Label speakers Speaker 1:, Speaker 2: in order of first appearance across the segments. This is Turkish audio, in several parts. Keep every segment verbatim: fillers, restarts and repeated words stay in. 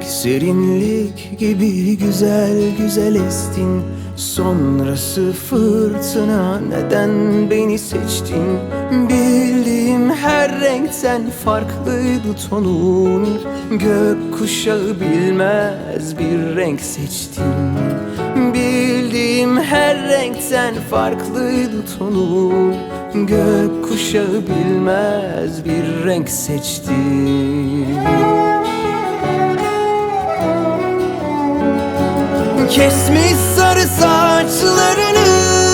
Speaker 1: Serinlik gibi güzel güzel estin, sonrası fırtına. Neden beni seçtin? Bildiğim her renkten farklıydı tonun. Gökkuşağı bilmez bir renk seçtin. Bildiğim her renkten farklıydı tonun. Gökkuşağı bilmez bir renk seçtin. Kesmiş sarı saçlarını,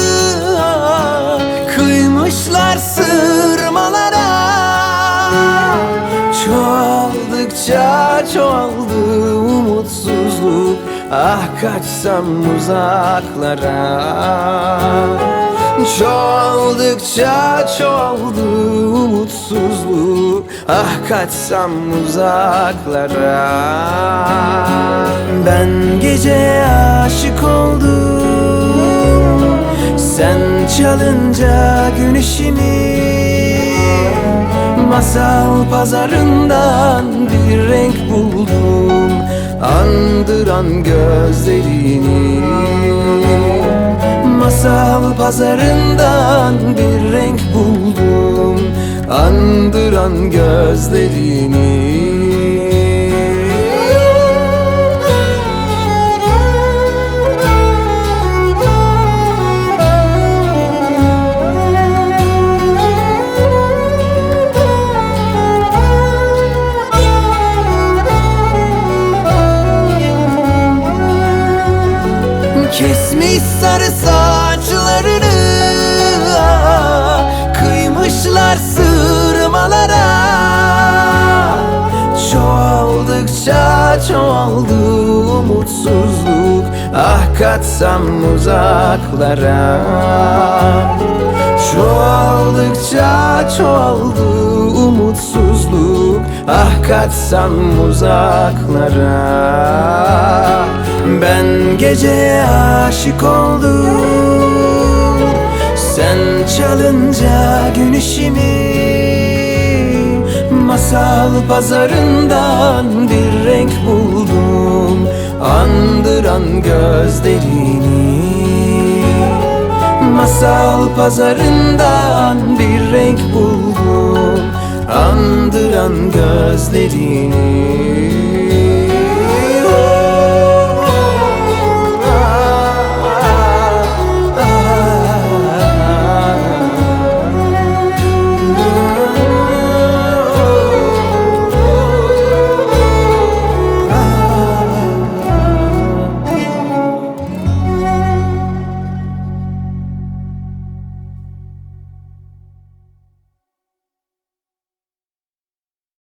Speaker 1: kıymışlar sırmalara. Çoğaldıkça çoğaldı umutsuzluk, ah kaçsam uzaklara. Çoğaldıkça çoğaldı umutsuzluk, ah kaçsam uzaklara. Ben geceye aşık oldum, sen çalınca güneşimi. Masal pazarından bir renk buldum, andıran gözlerini. Masal pazarından bir renk buldum, andıran gözlerini. Kesmiş sarı saçlarını, kıymışlar sırmalara. Çoğaldıkça çoğaldı umutsuzluk, ah kaçsam uzaklara. Çoğaldıkça çoğaldı umutsuzluk, ah kaçsam uzaklara. Ben geceye aşık oldum, sen çalınca güneşimi. Masal pazarından bir renk buldum, andıran gözlerini. Masal pazarından bir renk buldum, andıran gözlerini.